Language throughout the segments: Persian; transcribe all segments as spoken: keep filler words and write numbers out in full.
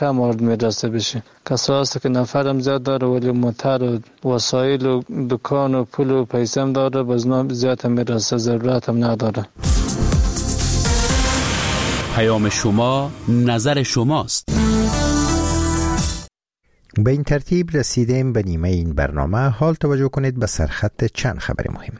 کم مورد میرسه بشه. کسایی هست که نفرم زیاد داره ولی موتر و وسایل و دکان و پول و پیسه هم داره، باز نام زیاد هم میرسه، ضرورت هم نداره. پیام شما نظر شماست. به این ترتیب رسیدیم به نیمه این برنامه. حال توجه کنید به سرخط چند خبر مهم.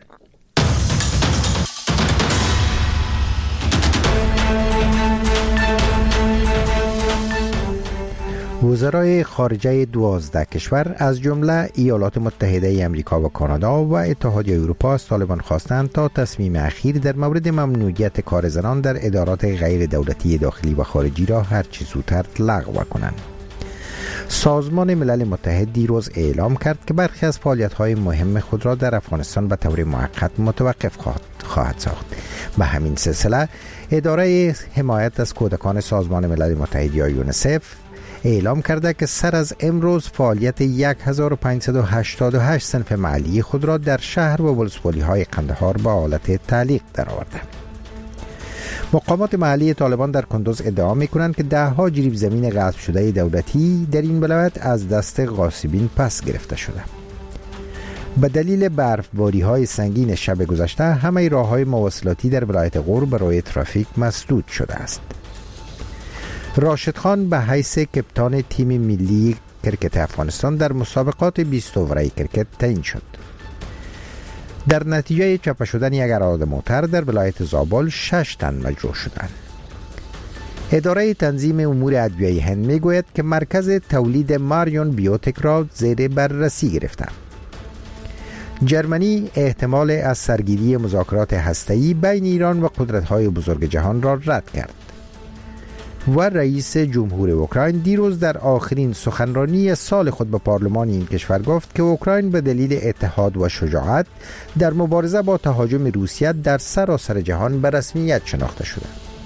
وزرای خارجه دوازده کشور از جمله ایالات متحده امریکا و کانادا و اتحادیه اروپا از طالبان خواستند تا تصمیم اخیر در مورد ممنوعیت کار زنان در ادارات غیر دولتی داخلی و خارجی را هر چه زودتر لغو کنند. سازمان ملل متحد دیروز اعلام کرد که برخی از فعالیت‌های مهم خود را در افغانستان به طور موقت متوقف خواهد, خواهد ساخت. به همین سلسله اداره حمایت از کودکان سازمان ملل متحد یا یونیسف اعلام کرده که سر از امروز فعالیت هزار و پانصد و هشتاد و هشت صنف محلی خود را در شهر و ولسوالی‌های قندهار به حالت تعلیق درآورده. مقامات محلی طالبان در کندوز ادعا می‌کنند که ده ها جریب زمین غصب شده دولتی در این ولایت از دست غاصبین پس گرفته شده. به دلیل برفباری‌های سنگین شب گذشته همه راه‌های مواصلاتی در ولایت غور برای ترافیک مسدود شده است. راشد خان به حیث کپتان تیم ملی کرکت افغانستان در مسابقات بیست اووره کرکت تعیین شد. در نتیجه چاپ شدن یک اراده موتر در ولایت زابل شش تن مجروح شدند. اداره تنظیم امور ادویه هند میگوید که مرکز تولید ماریون بیوتک را زیر بررسی گرفته. جرمنی احتمال از سرگیری مذاکرات هسته‌ای بین ایران و قدرت‌های بزرگ جهان را رد کرد. و رئیس جمهور اوکراین دیروز در آخرین سخنرانی سال خود به پارلمان این کشور گفت که اوکراین به دلیل اتحاد و شجاعت در مبارزه با تهاجم روسیه در سراسر جهان به رسمیت شناخته شده.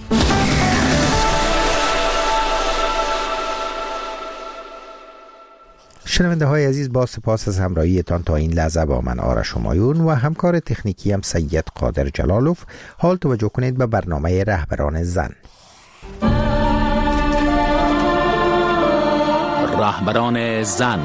شنونده های عزیز، با سپاس از همراهیتان تا این لحظه با من آرش همایون و همکار تکنیکی هم سید قادر جلالوف. حال توجه کنید به برنامه رهبران زن. رهبران زن.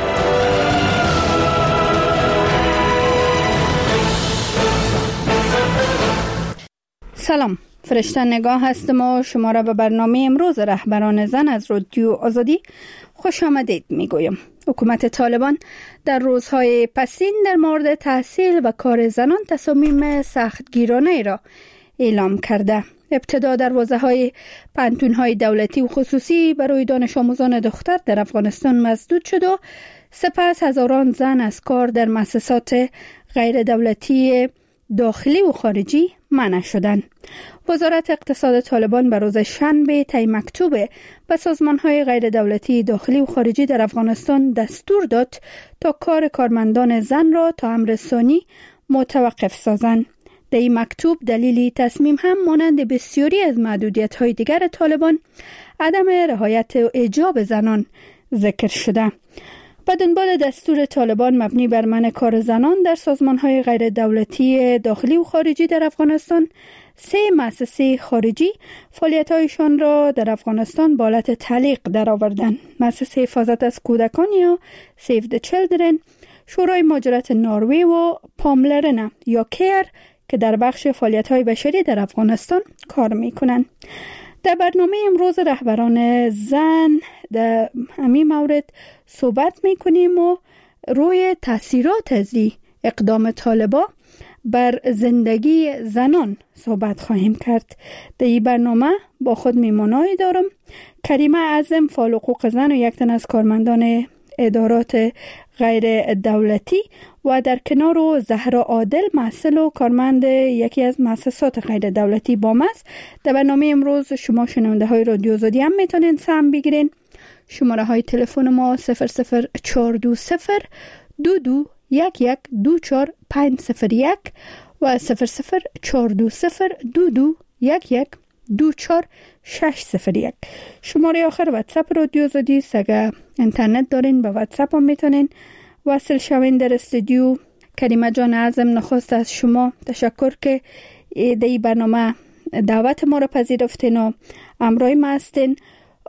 سلام، فرشته نگاه هستم و شما را به برنامه امروز رهبران زن از رادیو آزادی خوش آمدید میگویم. حکومت طالبان در روزهای پسین در مورد تحصیل و کار زنان تصامیم سختگیرانه را اعلام کرده. ابتدا دروازه‌های پانتون‌های دولتی و خصوصی برای دانش آموزان دختر در افغانستان مسدود شد و سپس هزاران زن از کار در مؤسسات غیر دولتی داخلی و خارجی منع شدند. وزارت اقتصاد طالبان به روز شنبه طی مکتوب به سازمان‌های غیر دولتی داخلی و خارجی در افغانستان دستور داد تا کار کارمندان زن را تا امر ثانی متوقف سازند. در این مکتوب دلیلی تصمیم هم مانند بسیاری از محدودیت‌های دیگر طالبان عدم رعایت حجاب زنان ذکر شده. به دنبال دستور طالبان مبنی بر منع کار زنان در سازمان‌های غیر دولتی داخلی و خارجی در افغانستان، سه مؤسسه خارجی فعالیت‌هایشان را در افغانستان به حالت تعلیق درآوردند. مؤسسه حفاظت از کودکان یا سیو د چیلدرن، شورای مهاجرت نروژ و پاملرن یا کیر که در بخش فعالیت‌های بشری در افغانستان کار می‌کنند. در برنامه امروز رهبران زن در همین مورد صحبت می‌کنیم و روی تاثیرات از اقدام طالبان بر زندگی زنان صحبت خواهیم کرد. در این برنامه با خود میمانایی دارم کریمه اعظم، فعال حقوق زن و یک تن از کارمندان ادارات غیر دولتی و در کنار و زهرا عادل، محصل و کارمند یکی از مؤسسات غیر دولتی بام است. در برنامه امروز شما شنونده های رادیو آزادی هم میتونین سهم بگیرین. شماره های تلفن ما صفر صفر چهار دو صفر دو دو یک یک دو چهار پنج صفر یک و صفر صفر چهار دو صفر دو دو یک یک دو چهار شش صفر یک. شماره آخر واتساپ رادیو آزادی است. اگر اینترنت دارین به واتساپ هم میتونین وصل شوین در استودیو. کریمه جان اعظم، نخست از شما تشکر که در این برنامه دعوت ما را پذیرفتین و همراه ما هستین.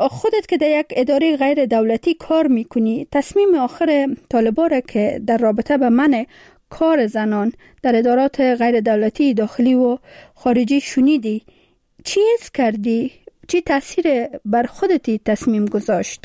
خودت که در یک اداره غیر دولتی کار میکنی، تصمیم آخر طالبان را که در رابطه به منع کار زنان در ادارات غیر دولتی داخلی و خارجی شنیدی، چی حس کردی؟ چی تاثیر بر خودتی تصمیم گذاشت؟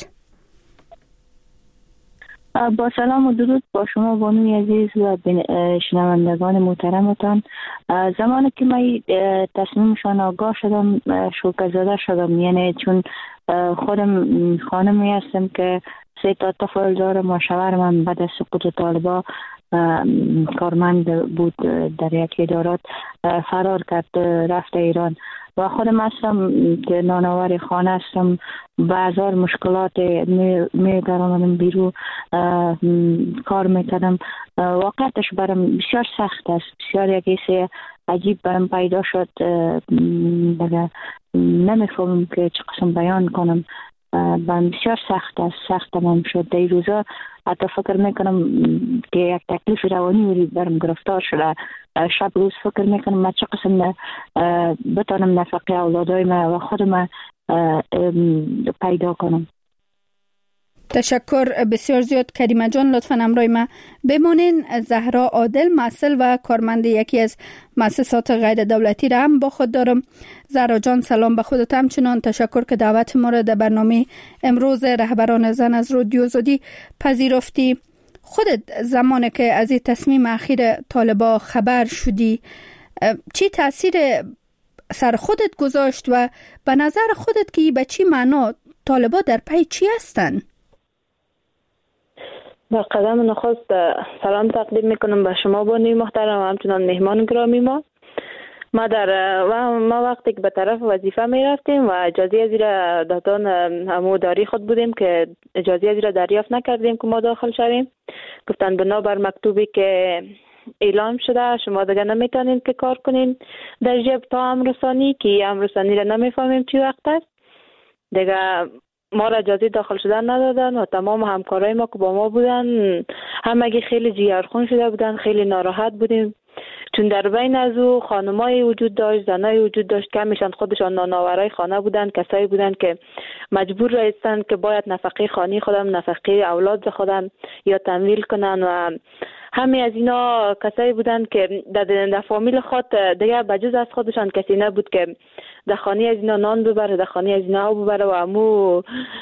با سلام و درود با شما بانوی عزیز و شنوندگان محترمتان. زمانی که من تصمیمشان آگاه شدم شوکه زده شدم، یعنی چون خودم خانمی هستم که سه تا طفل دارم و شوهرم بعد از سقوط طالبان کارمند بود در یک ادارات فرار کرد رفت ایران و خودم هستم که نانآور خانه هستم. بازار مشکلات می درآمدم بیرون کار میکردم. واقعیتش برام بسیار سخت است، بسیار یک حس عجیب برام پیدا شد. دیگه نمیفهمم که چه قسم بیان کنم. برام بسیار سخت است، سخت تمام شد. در روزا حتی فکر میکنم که یک تکلیف روانی برام گرفتار شده. شب روز فکر میکنم من چه قسم بتانم نفقه اولادای من و خودم پیدا کنم. تشکر بسیار زیاد کریمه جان. لطفاً همراه ما بمانین. زهرا عادل مسئول و کارمند یکی از مؤسسات غیر دولتی را هم با خود دارم. زهرا جان سلام به خودت. همچنان تشکر که دعوت ما را در برنامه امروز رهبران زن از رادیو آزادی پذیرفتی. خودت زمانی که از این تصمیم اخیر طالبان خبر شدی، چی تاثیر سر خودت گذاشت و به نظر خودت که به چی معنا طالبان در پی چی هستن؟ با قدم نخست سلام تقدیم میکنم به شما بانوی محترم و همچنان مهمان گرامی ما. ما در و ما وقتی که به طرف وظیفه می رفتیم و اجازه از را دادن همو داری خود بودیم که اجازه از را دریافت نکردیم که ما داخل شویم. گفتن بنابر مکتوبی که اعلام شده شما دیگه نمیتونین که کار کنین در جبهه تا امرسانی، که امرسانی را نمیفهمیم چی وقت است. دیگه ما را اجازه داخل شدن ندادن و تمام همکارای ما که با ما بودن همگی خیلی جیگرخون شده بودن، خیلی ناراحت بودیم. چون در بین از او خانمای وجود داشت، زنای وجود داشت که همیشان خودشان نانآورای خانه بودن، کسایی بودن که مجبور رایستن که باید نفقه خانی خودم، نفقه اولاد خودم یا تمویل کنن و همه از اینا کسایی بودن که در, در فامیل خود دیگه بجز از خودشان کسی نبود که در خانه از اینا نان ببره، در خانه از اینا آب ببره و امو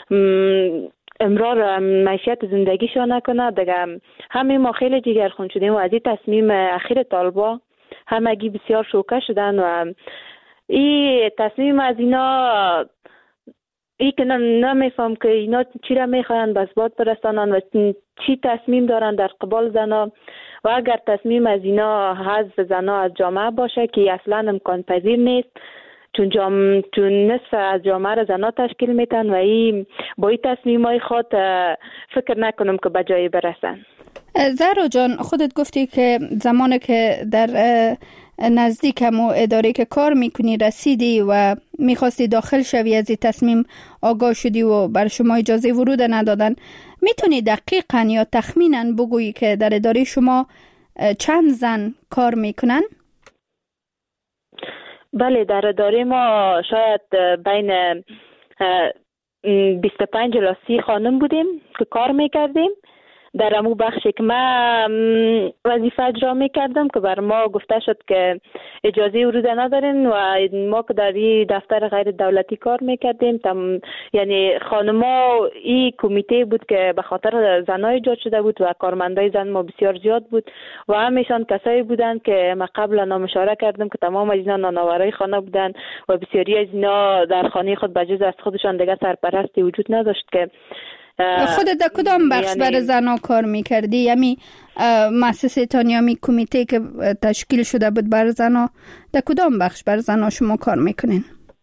امرار معیشت زندگیشان نکنه. دیگه همه ما خیلی جگرخون شدیم و از این تصمیم اخیر طالبان همگی بسیار شوکه شدن و این تصمیم از اینا ای که نمیفهم که اینا چی را میخواین به اثبات برسانن و چی تصمیم دارن در قبال زنا و اگر تصمیم از اینا حذف زنا از جامعه باشه که اصلا امکان پذیر نیست، چون جام چون نصف از جامعه را زنا تشکیل میتن و این با این تصمیمای خود فکر نکنم که به جایی برسن. زهرا جان خودت گفتی که زمانی که در نزدیک همو اداره که کار میکنی رسیدی و میخواستی داخل شوی از این تصمیم آگاه شدی و بر شما اجازه ورود ندادن. میتونی دقیقاً یا تخمیناً بگویی که در اداره شما چند زن کار میکنن؟ بله، در اداره ما شاید بین بیست و پنج الی سی خانم بودیم که کار میکردیم. در امو بخشی که من وظیفه اجرا میکردم که بر ما گفته شد که اجازه ورود ندارین و ما که در این دفتر غیر دولتی کار میکردیم تم یعنی خانما این کمیته بود که به خاطر زنای ایجاد شده بود و کارمندای زن ما بسیار زیاد بود و همیشان کسایی بودن که ما قبلا نام اشاره کردم که تمام از اینا نانآورای خانه بودن و بسیاری از اینا در خانه خود بجز از خودشان دیگه سرپرستی وجود نداشت. که خودت در کدام بخش یعنی برای زنها کار میکردی؟ یعنی مؤسسه تان یا می کمیته که تشکیل شده بود برای زنها، در کدام بخش برای زنها شما کار میکنین؟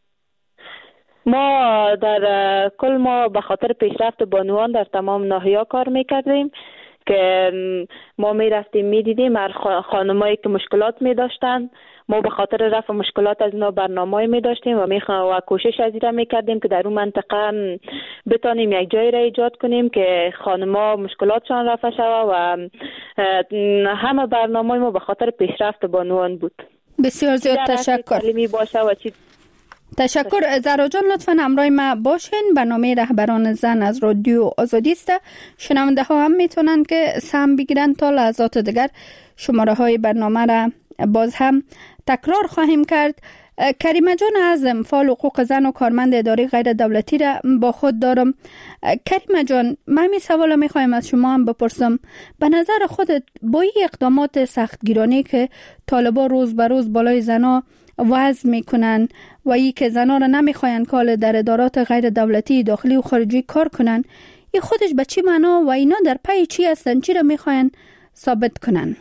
ما در کل ما به خاطر پیشرفت بانوان در تمام ناحیه‌ها کار میکردیم که ما میرفتیم میدیدیم هر خانمایی که مشکلات میداشتن ما به خاطر رفع مشکلات از اینا برنامه‌ای می داشتیم و می و کوشش از این می کردیم که در اون منطقه بتانیم یک جایی را ایجاد کنیم که خانم‌ها مشکلاتشان رفع شود و همه برنامه‌ای ما به خاطر پیشرفت بانوان بود. بسیار زیاد تشکر. تعلیمی باشه و چی تشکر. زهرا جان لطفاً همراه ما باشین. برنامه رهبران زن از رادیو آزادی است. شنونده ها هم میتونن که سهم بگیرن. تا لحظات دیگر شماره های برنامه را باز هم تکرار خواهیم کرد. کریمه جان عظم، فعال حقوق زن و کارمند اداره غیر دولتی را با خود دارم. کریمه جان، من می سوال میخوایم از شما هم بپرسم، به نظر خودت با این اقدامات سختگیرانه که طالبان روز به روز بالای زنا وضع میکنن و ای که زنا را نمیخواین که در ادارات غیر دولتی داخلی و خارجی کار کنن، این خودش به چی معنا و اینا در پی چی هستن؟ چی را میخواین ثابت کنن؟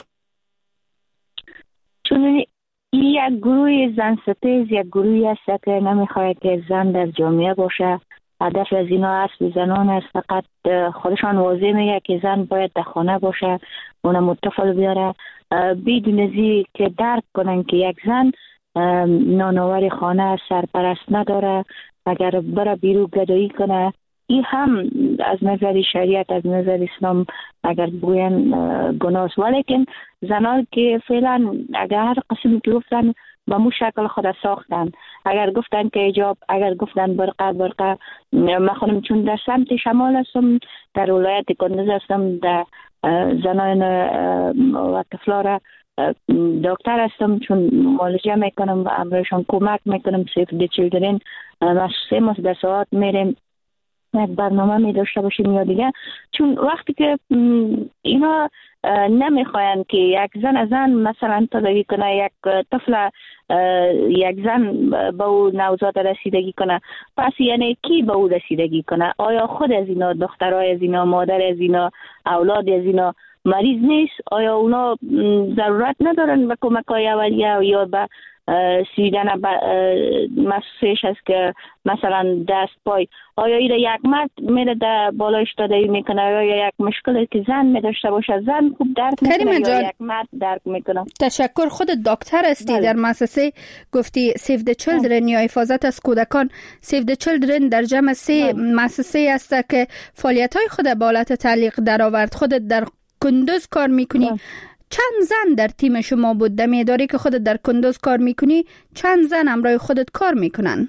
چون یک گروه زن ستیز یک گروهی است که نمیخواهد که زن در جامعه باشه. هدف از اینا اصل زنان است. فقط خودشان واضح میگه که زن باید در خانه باشه، اونم متفل بیاره، بدون ازی که درک کنن که یک زن نانآور خانه سرپرست نداره. اگر بره بیرون گدایی کنه، این هم از نظر شریعت، از نظر اسلام اگر بگوین گناه است. ولیکن زنان که فعلا اگر هر قسمی که گفتن به مو شکل خود ساختن، اگر گفتن که حجاب، اگر گفتن برقه برقه من خودم چون در سمت شمال هستم، در ولایت کندز هستم، در زنان و طفلان دکتر هستم، چون معالجه میکنم و امرشان کمک میکنم. سیف دی چیلدرن ما سه ماه در ساعت میریم یک برنامه می داشته باشیم یا دیگه. چون وقتی که اینا نمیخواین که یک زن زن مثلا تداوی کنه، یک طفل یک زن به او نوزاد رسیدگی کنه، پس یعنی کی به او رسیدگی کنه؟ آیا خود از اینا، دخترای از اینا، مادر از اینا، اولاد از اینا مریض نیست؟ آیا اونا ضرورت ندارن به کمک های اولیه یا به سیدن مسئولیش است که مثلا دست پای؟ آیا ایره یک مرد میره در بالایش دادهی میکنه یا یک مشکلی که زن میداشته باشه زن خوب درک میکنه یا یک مرد درک میکنه؟ تشکر. خود دکتر هستی بله. در مؤسسه گفتی سیف دی چیلدرن یا حفاظت از کودکان. سیف دی چیلدرن در جمع سه مؤسسه است که فعالیت های خود به حالت تعلیق درآورد. خودت در کندوز کار میکنی بله. چند زن در تیم شما بود؟ در اداره که خودت در کندوز کار میکنی چند زن همراه خودت کار میکنن؟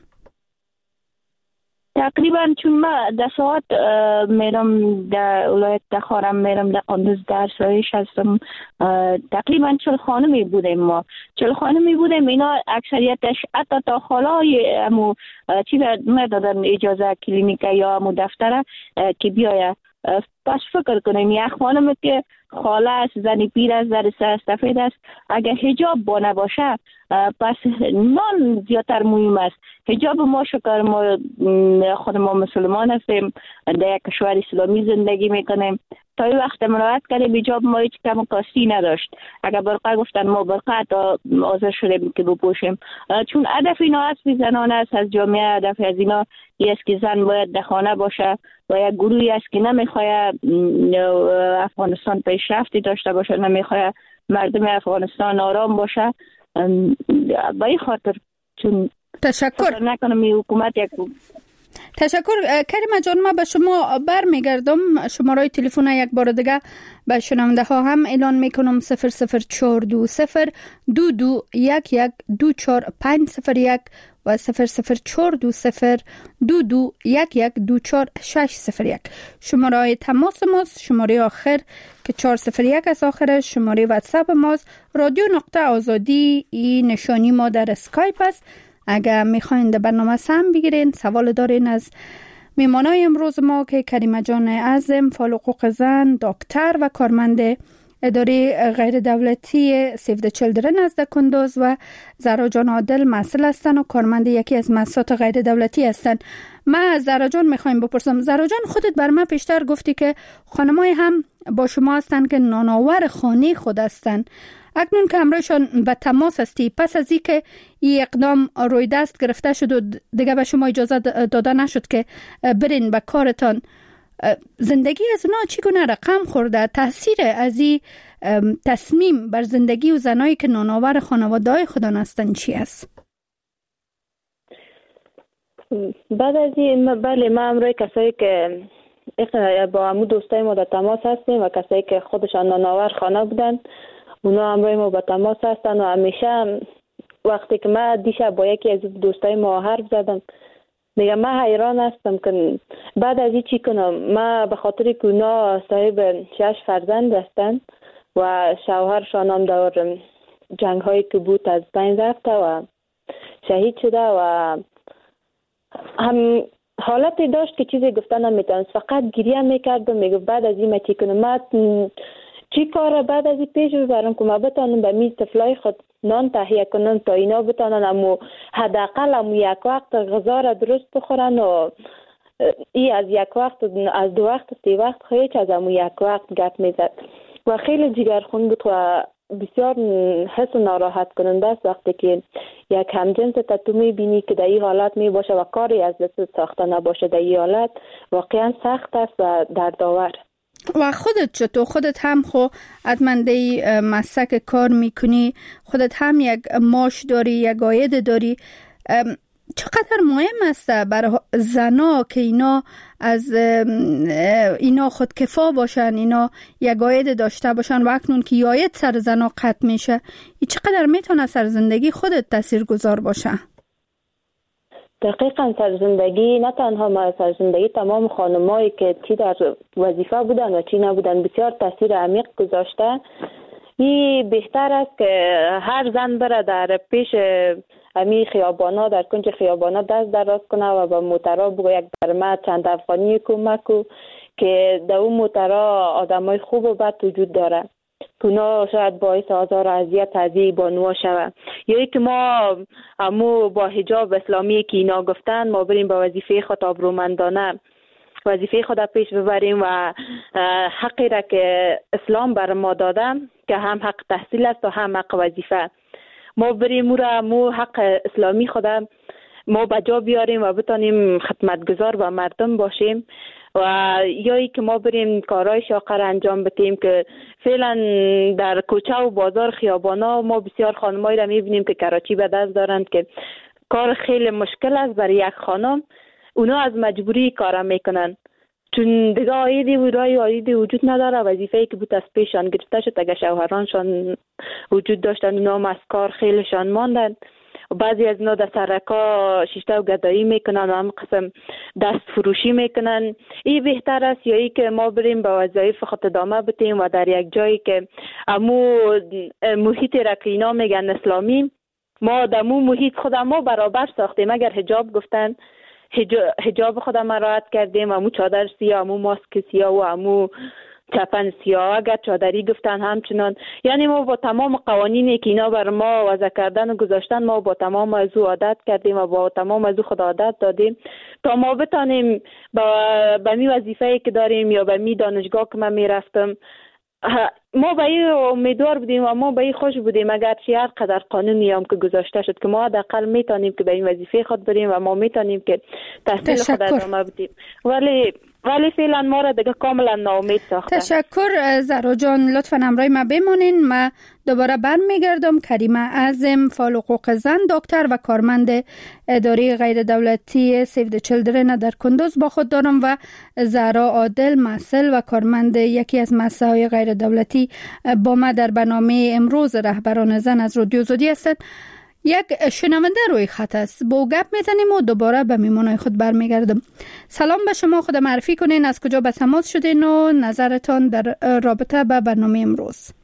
تقریبا چون ما در ساعت میرم در ولایت دخارم، میرم در کندوز در سایش هستم، تقریبا چل خانمی بودیم. ما چل خانمی بودیم. اینا اکثریتش حتی تا خالای امو چی ندادن اجازه کلینیک یا امو دفتره که بیاید. پس فکر کنیم یک خانم که خاله است، زنی پیر است، در سر سفید است، اگر حجاب با نباشه پس نان زیادتر مهم است. حجاب ما شکر ما خود ما مسلمان هستیم، در یک کشور اسلامی زندگی میکنیم. تا این وقت مراعات کردیم حجاب ما هیچ کم و کاستی نداشت. اگر برقه گفتن ما برقه تا حاضر شدیم که بپوشیم. چون هدف اینا اصلی زنان است از جامعه. هدف از اینا است که زن باید در خانه باشه و یک گروهی است که نمیخواه افغانستان پیشرفتی داشته باشه، نمیخواه مردم افغانستان آرام باشه. با این خاطر چون تشکر نکنم این حکومت یک تشکر. کریمه جان، ما به شما برمیگردم. شماره تلفن یک بار دیگه به شنونده ها هم اعلان میکنم: صفر صفر چهار دو صفر دو دو یک یک دو چهار پنج صفر یک و صفر صفر چهار دو صفر دو دو یک یک دو چهار شش صفر یک. شماره تماس ماست شماره آخر که چهار صفر یک از آخرش. شماره واتساپ ماست رادیو نقطه آزادی، این نشانی ما در اسکایپ است. اگر میخواین در برنامه سهم بگیرین، سوال دارین از میمانای امروز ما که کریمه جان عظم، فعال حقوق زن، دکتر و کارمند اداره غیر دولتی سیف دی چیلدرن از کندوز و زهرا جان عادل مسئول هستن و کارمند یکی از مؤسسات غیر دولتی هستن. ما از زهرا جان میخوایم بپرسم. زهرا جان، خودت بر من پیشتر گفتی که خانمای هم با شما هستن که نانآور خانه خود هستن. اکنون که همراهشان به تماس هستی، پس از اینکه این اقدام روی دست گرفته شد و دیگه به شما اجازه داده نشد که برین به کارتان، زندگی از اونا چگونه رقم خورده؟ تاثیر از این تصمیم بر زندگی و زنایی که نانآور خانواده‌های خودان هستند چی است؟ بعد از این بله، ما همراه کسایی که با همون دوستای ما در تماس هستیم و کسایی که خودشان نانآور خانه بودن، اونا همراه ما با تماس هستن و همیشه وقتی که من دیشب با یکی از دوستای ما حرف زدم، میگم من حیران هستم که بعد از این چی کنم. من به خاطر که اونا صاحب شش فرزند هستن و شوهرشان هم در جنگ هایی که بود از بین رفته و شهید شده و هم حالتی داشت که چیزی گفتن نمیتونست، فقط گریه میکرد و میگفت بعد از این ما چی کنم، من چی کار بعد از این پیش ببرم که ما بتانم به میز طفلای خود نان تهیه کنن تا اینا بتانن امو حداقل امو یک وقت غذا را درست بخورن و ای از یک وقت از دو وقت سی وقت خیلی از امو یک وقت گپ میزد و خیلی جگرخون بود و بسیار حس ناراحت کننده است وقتی که یک همجنس تا تو میبینی که در این حالت می باشه و کاری از دست ساخته نباشه. در این حالت واقعا سخت است و دردآور. و خودت چطور؟ خودت هم خو ادمنده مسلک کار میکنی، خودت هم یک معاش داری، یک عاید داری. چقدر مهم است برای زنا که اینا از اینا خودکفا باشن، اینا یک عاید داشته باشن و اکنون که عاید سر زنا قطع میشه، این چقدر میتونه سر زندگی خودت تاثیرگذار باشه؟ دقیقاً سر زندگی، نه تنها ما، سر زندگی تمام خانمایی که چی در وظیفه بودن و چی نبودن بسیار تاثیر عمیق گذاشته. این بهتر است که هر زن بره در پیش امی خیابانا، در کنج خیابانا دست دراز کنه و به موترا بگه یک برمه چند افغانی کمک کو که در اون موترا آدمای خوب و بد وجود داره که اونا شاید باعث آزار و اذیت از این بانوها شوه. یا ای که ما امو با حجاب اسلامی که اینا گفتن ما بریم با وظیفه خود آبرومندانه وظیفه خود پیش ببریم و حقی را که اسلام بر ما داده که هم حق تحصیل است و هم حق وظیفه، ما بریم او را مو حق اسلامی خود ما بجا بیاریم و بتانیم خدمتگزار و مردم باشیم. و یا ای که ما بریم کارهای شاقه را انجام بدیم که فعلا در کوچه و بازار خیابانا ما بسیار خانمایی را میبینیم که کراچی به دست دارند که کار خیلی مشکل است برای یک خانم. اونا از مجبوری کار میکنن چون دیگه آیدی و رای آیدی وجود نداره. وظیفه‌ای که بود از پیشان گرفته شد، اگه شوهرانشان وجود داشتن اونا از کار خیلیشان ماندن. بعضی از اینا در سرکا شیشته و گدایی میکنن و هم قسم دست فروشی میکنن. این بهتر است یا ای که ما بریم به وظایف خود ادامه بدیم و در یک جایی که امو محیط را که اینا میگن اسلامی، ما در مو محیط خود ما برابر ساختیم. اگر حجاب گفتن حجاب خودم رعایت کردیم، امو چادر سیاه، امو ماسک سیاه و امو چپن سیاه. اگر چادری گفتن همچنان. یعنی ما با تمام قوانینی که اینا بر ما وضع کردن و گذاشتن ما با تمام از او عادت کردیم و با تمام از او خود عادت دادیم تا ما بتانیم به می وظیفه‌ای که داریم یا به می دانشگاه که من میرفتم ما به این امیدوار بودیم و ما به این خوش بودیم اگر چی هر قدر قانونی هم که گذاشته شد که ما حداقل میتونیم که به این وظیفه خود بریم و ما میتونیم که تحصیل خود ادامه بدیم. ولی ولی فعلا ما را دیگه کاملا ناامید ساخته. تشکر زهرا جان، لطفا همراه ما بمونین. ما دوباره برمیگردم. کریمه اعظم، فعال حقوق زن، دکتر و کارمند اداره غیر دولتی سیو د چیلدرن در کندوز با خود دارم و زهرا عادل، مسئول و کارمند یکی از مؤسسه‌های غیر دولتی با ما در برنامه امروز رهبران زن از رادیو آزادی هستند. یک شنونده روی خط است، با گپ میزنیم و دوباره به میمونای خود برمیگردم. سلام به شما، خود معرفی کنین، از کجا به تماس شدین و نظرتان در رابطه به برنامه امروز.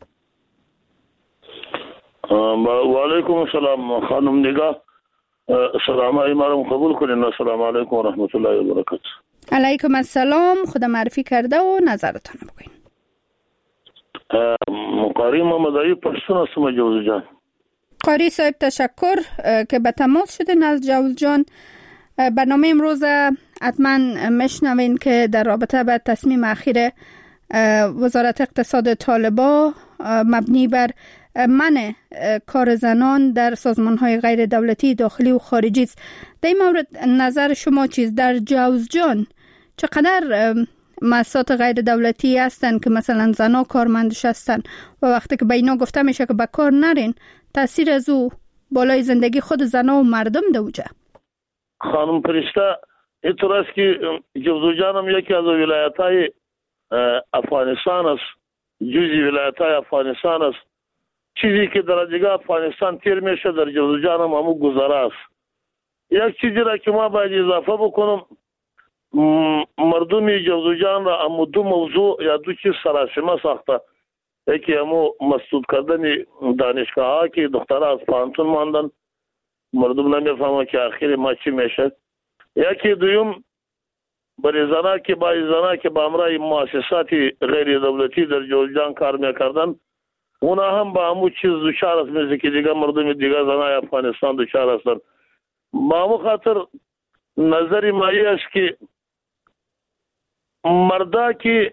و علیکم السلام خانم نگاه، سلام های ما رو قبول کنین. السلام علیکم و رحمت الله و برکاته. علیکم السلام، خود معرفی کرده و نظرتان بگوین. قاری محمدی پشتون هستم جوز جان. قاری صاحب تشکر که به تماس شدین از جوز جان. برنامه امروز حتما مشنوین که در رابطه با تصمیم اخیر وزارت اقتصاد طالبان مبنی بر منع کار زنان در سازمان‌های غیر دولتی داخلی و خارجی است. در این مورد نظر شما چیست؟ در جوز جان چقدر مؤسسات غیر دولتی هستن که مثلا زنا کارمندش هستن و وقتی که به اینا گفته میشه که به کار نرین، تاثیر از او بالای زندگی خود زنا و مردم دوجه؟ خانم فرشته، اینطور است که جوزجان هم یکی از ولایت‌های افغانستان است، جزئی ولایت‌های افغانستان است چیزی که در دیگه افغانستان تیر میشه در جوزجان هم همون گذره است. یک چیزی را که ما باید اضافه بکنم، مردم جوزجان را همو دو موضوع یا دو چیز سراسیمه ساخته. یکی همو مسدود کردن دانشگاه ها که دخترها از پانتون ماندن، مردم نمیفهمه که آخر ما چی میشه. یکی دویم برای زنها که با زنها که با امرای مؤسسات غیر دولتی در جوزجان کار میکردن، اونا هم با همو چیز دوچار است، مثل که دیگه مردم دیگه زنهای افغانستان دوچار هستن. با همو خاطر نظری مایی است که مردا که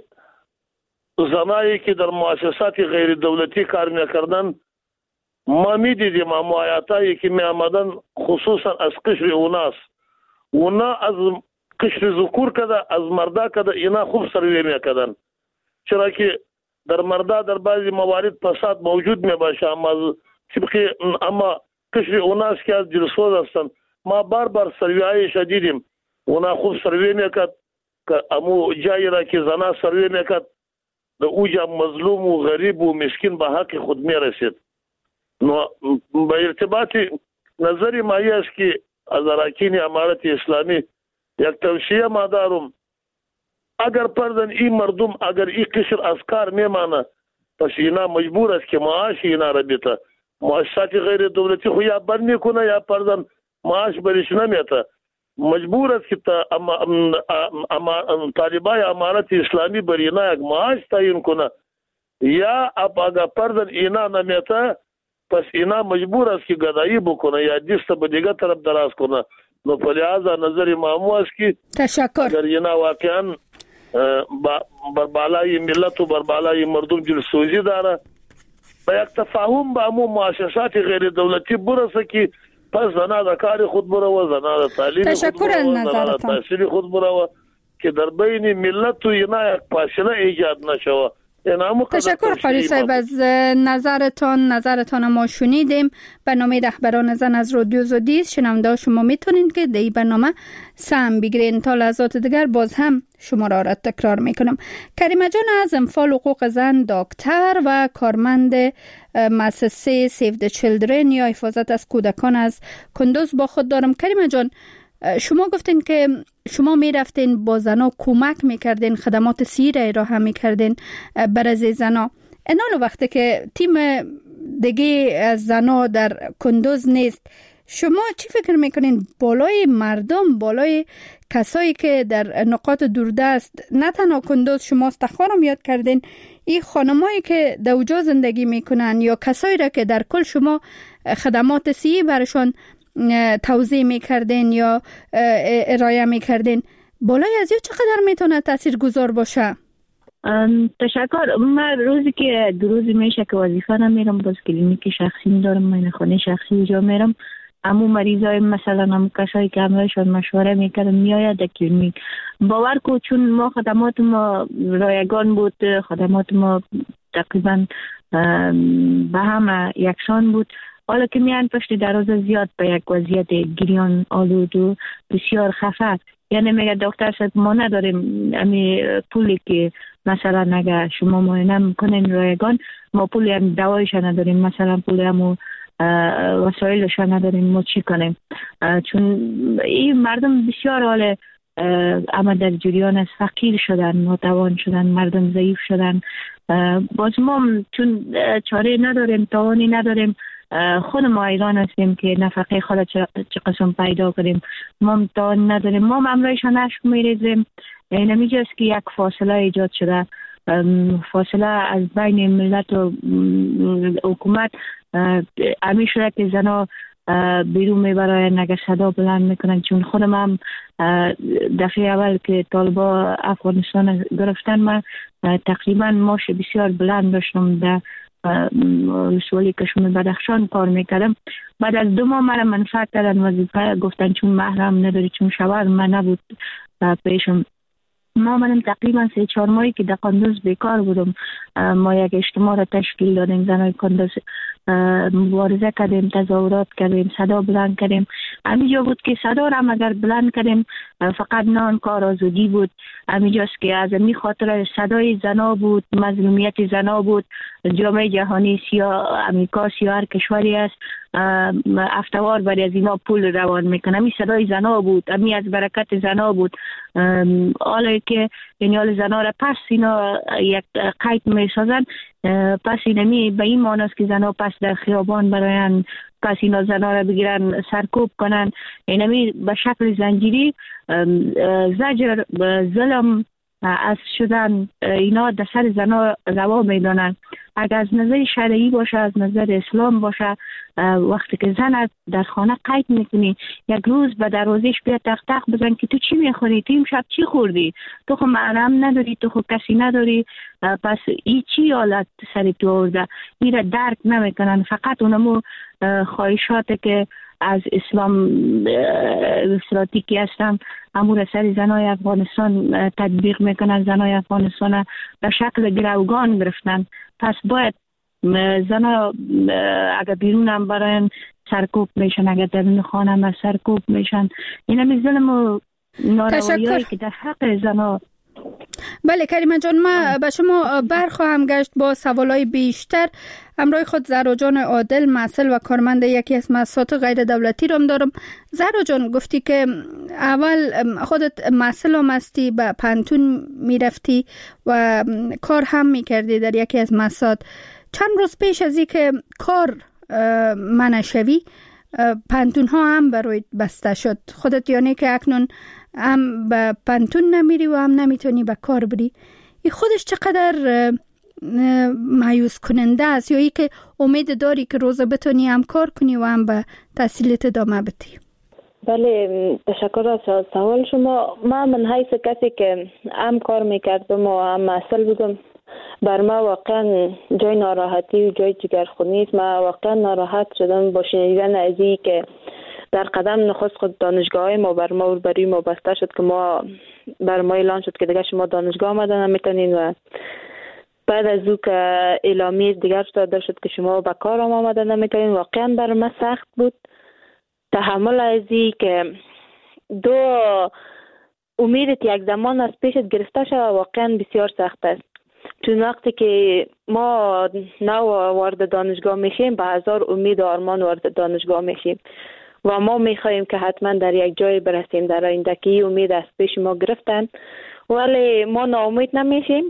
زنایی که در مؤسسات غیر دولتی کار میکردن، ما میدیدیم همو آیاتایی که می آمدن خصوصا از قشر اوناست. اونا از قشر ذکور کده، از مردا کده، اینا خوب سروی میکردن. چرا که در مردا در بعضی موارد فساد موجود می باشه، اما طبقی اما قشر اوناست که از دلسوز هستن. ما بار بار سروی های شدیدیم، اونا خوب سروی میکرد که امو جایی را که زنا سروی میکرد در اوجا مظلوم و غریب و مسکین به حق خود میرسید. نو به ارتباط نظری مایی است که از اراکین امارت اسلامی یک توصیه ما دارم، اگر پردن این مردم اگر این قشر از کار میمانه، پس اینا مجبور است که معاش اینا را بیته. مؤسسات غیر دولتی خو یا بر میکنه یا پردن معاش برش نمیته. مجبور است که اما اما طالبای امارت اسلامی بر اینا یک معاش تعیین کنه، یا اگر پردن اینا نمیته پس اینا مجبور است که گدایی بکنه یا دست به دیگه طرف دراز کنه. نو په لحاظ نظر مامو است که تشکر اگر اینا واقعا بر بالای ملت و بر بالای مردم دلسوزی داره، با یک تفاهم با امو مؤسسات غیر دولتی برسه که پس زنا د کار خود برو، زنا د تعلیم تشکر از نظرتان، تحصیل خود برو، که در بین ملت و اینا یک فاصله ایجاد نشوه. تشکر قاری صاحب از نظرتان. نظرتان ما شنیدیم. برنامه رهبران زن از رادیو زودیست. شنونده شما میتونین که در این برنامه سهم بگیرین. تا لحظات دیگر باز هم شما را, را تکرار میکنم. کریمه جان از انفال حقوق زن، دکتر و کارمند مؤسسه سیو د چیلدرن یا حفاظت از کودکان از کندوز با خود دارم. کریمه جان، شما گفتین که شما می رفتین با زنا کمک میکردین، خدمات سی را ارائه میکردین برای زنا. اینال وقتی که تیم دیگه از زنا در کندوز نیست، شما چی فکر میکنین بالای مردم، بالای کسایی که در نقاط دوردست، نه تنها کندوز شما استخوانم یاد کردین، این خانمایی که در اوجا زندگی میکنن یا کسایی را که در کل شما خدمات سی برشان توضیح میکردین یا ارائه میکردین، بالای از یه چقدر میتونه تأثیر گذار باشه؟ تشکر. من روزی که دو روزی میشه که وظیفه نمیرم، باز کلینیک شخصی دارم، من خانه شخصی جا میرم. امو مریضای مثلا امو کسایی که همراهشان مشوره میکردن میآید در کلینیک. باور کو چون ما خدمات ما رایگان بود، خدمات ما تقریبا به هم یکسان بود. حالا که میان پشت دراز زیاد به یک وضعیت گریان آلود و بسیار خفه، یعنی میگه دکتر صاحب ما نداریم امی پولی که مثلا اگر شما معاینه میکنین رایگان، ما پولی هم دوایش نداریم، مثلا پولی هم وسایلش نداریم، ما چی کنیم؟ چون این مردم بسیار حال اما در جریان از فقیر شدن، ناتوان شدن، مردم ضعیف شدن. باز ما چون چاره نداریم، توانی نداریم، خود ما ایران هستیم که نفقه خود چه قسم پیدا کنیم، ما توان نداریم، ما ممرایشان عشق میریزیم. نمیجه است که یک فاصله ایجاد شده، فاصله از بین ملت و حکومت امی شده که زنا بیرون میبرای نگه صدا بلند میکنن. چون خودم هم دفعه اول که طالبا افغانستان گرفتن، من تقریبا ماش بسیار بلند داشتم در ولسوالی کشمیر بدخشان کار میکردم. بعد از دو ماه مرا منفعت کردن وظیفه، گفتن چون محرم نداری، چون شوهر من نبود پیشم. ما منم تقریبا سه چهار ماهی که در کندوز بیکار بودم، ما یک اجتماع را تشکیل دادیم زنای کندوز مبارزه کردیم، تظاهرات کردیم، صدا بلند کردیم. همینجا بود که صدا را اگر بلند کردیم فقط نه کار آزادی بود، همینجاست که از این خاطر صدای زنا بود، مظلومیت زنا بود. جامعه جهانی سیا امریکا سیا هر کشوری است افتوار برای از اینا پول روان میکنه. همین صدای زنا بود، همین از برکت زنا بود. حالا که یعنی حال زنا را پس اینا یک قید میسازن، پس اینمی به این معنی است که زنا پس در خیابان براین، پس اینا زنا را بگیرن سرکوب کنن. اینمی به شکل زنجیری زجر ظلم از شدن اینا در سر زنا روا میدانند. اگر از نظر شرعی باشه، از نظر اسلام باشه، وقتی که زن در خانه قید میکنی یک روز به دروازش بیا تق تق بزن که تو چی میخوری، تو امشب چی خوردی، تو خو محرم نداری، تو خو کسی نداری، پس ای چی حالت سر تو آورده، این را درک نمیکنن. فقط اونمو خواهشات که از اسلام استراتیکی هستم امور سر زنای افغانستان تطبیق میکنن. زنای افغانستان به شکل گروگان گرفتن. پس باید زنا اگر بیرون هم برای سرکوب میشن، اگر درون خانه هم سرکوب میشن. این همی ظلم و ناروایی که در حق زنا. بله کریمه جان، ما به شما برخواهم گشت با سوالای بیشتر. همراه خود زهرا جان عادل، مسئول و کارمند یکی از مؤسسات غیر دولتی رو دارم. زهرا جان، گفتی که اول خودت مسئول هم هستی، به پانتون میرفتی و کار هم میکردی در یکی از مؤسسات. چند روز پیش از این که کار منع شوی، پانتون ها هم برای بسته شد. خودت یعنی که اکنون هم به پانتون نمیری و هم نمیتونی به کار بری. این خودش چقدر مایوس کننده است، یا ای که امید داری که روز بتونی هم کار کنی و هم به تحصیلت ادامه بدی؟ بله، تشکر از سوال شما. ما من حیث کسی که هم کار میکردم و هم مسئول بودم، بر ما واقعا جای ناراحتی و جای جگرخونی است. ما واقعا ناراحت شدم با شنیدن از این که در قدم نخست خود دانشگاه ما بر ما و برای ما بسته شد که ما بر ما اعلان شد که دیگه شما دانشگاه آمدن نمیتونین، و بعد از او که اعلامیه دیگر داده شد که شما به کار آمدن نمیتونین. واقعا بر ما سخت بود تحمل از این که دو امیدت یک زمان از پیشت گرفته شد. واقعا بسیار سخت است، چون وقتی که ما نو وارد دانشگاه میشیم به هزار امید و آرمان وارد دانشگاه میشیم و ما میخواهیم که حتما در یک جای برسیم در آینده که امید از پیش ما گرفتن، ولی ما ناامید نمیشیم،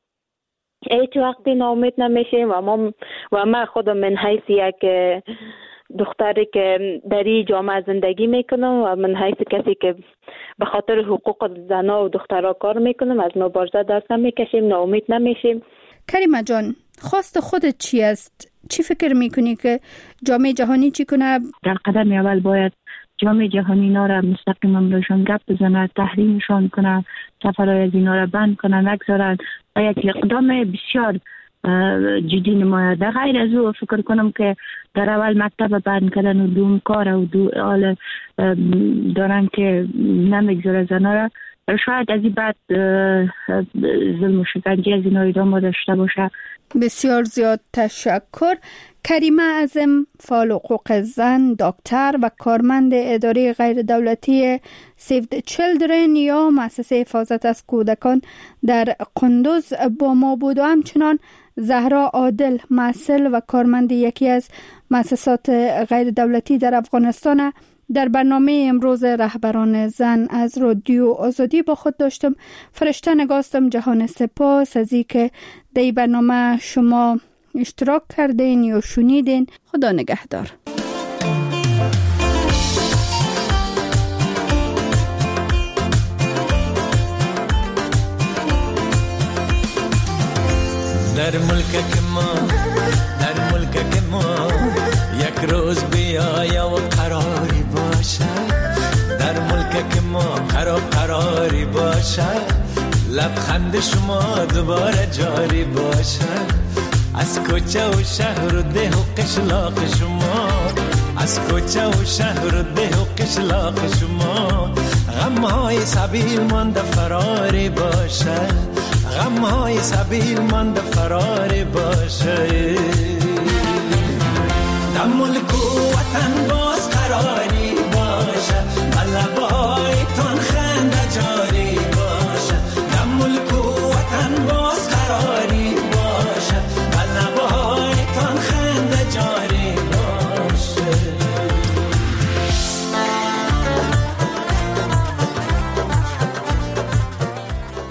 هیچ وقتی ناامید نمیشیم. و ما و ما خودم من حیث یک دختری که در این جامعه زندگی میکنم و من حیث کسی که به خاطر حقوق زنها و دخترها کار میکنم، از مبارزه دست نمیکشیم، ناامید نمیشیم. کریمه جان، خواست خودت چی است؟ چی فکر میکنی که جامعه جهانی چی کنه؟ در قدم اول باید جامعه جهانی اینا را مستقیما روشن گپ بزنه، تحریمشان کنه، سفرهای از اینا را بند کنه، نگذارن. و یک اقدام بسیار جدی نماید. در غیر از او فکر کنم که در اول مکتب بند کردن و دوم کار و دو حال دارن که نمیگذاره زنها را. شاید از این بعد ظلم و شکنجه از اینا ادامه داشته باشه. بسیار زیاد تشکر. کریمه اعظم، فعال حقوق زن، دکتر و کارمند اداره غیر دولتی سیو دی چیلدرن یا مؤسسه حفاظت از کودکان در قندوز با ما بود، و همچنان زهرا عادل، مسئول و کارمند یکی از مؤسسات غیر دولتی در افغانستان. در برنامه امروز رهبران زن از رادیو آزادی با خود داشتم. فرشته نگاستم. جهان سپاس از اینکه در این برنامه شما اشتراک کردین یا شنیدین. خدا نگهدار. در ملک ما در ملک ما یک روز بیایا و قراری باشد، در ملک ما قرار قراری باشد، لبخند شما دوباره جاری باشد. از کوچه و شهر و ده و قشلاق شما، از کوچه و شهر و ده و قشلاق شما، غمهای سبیل مانده فراری باشد، غمهای سبیل مانده فراری باشد. هم ملک و وطن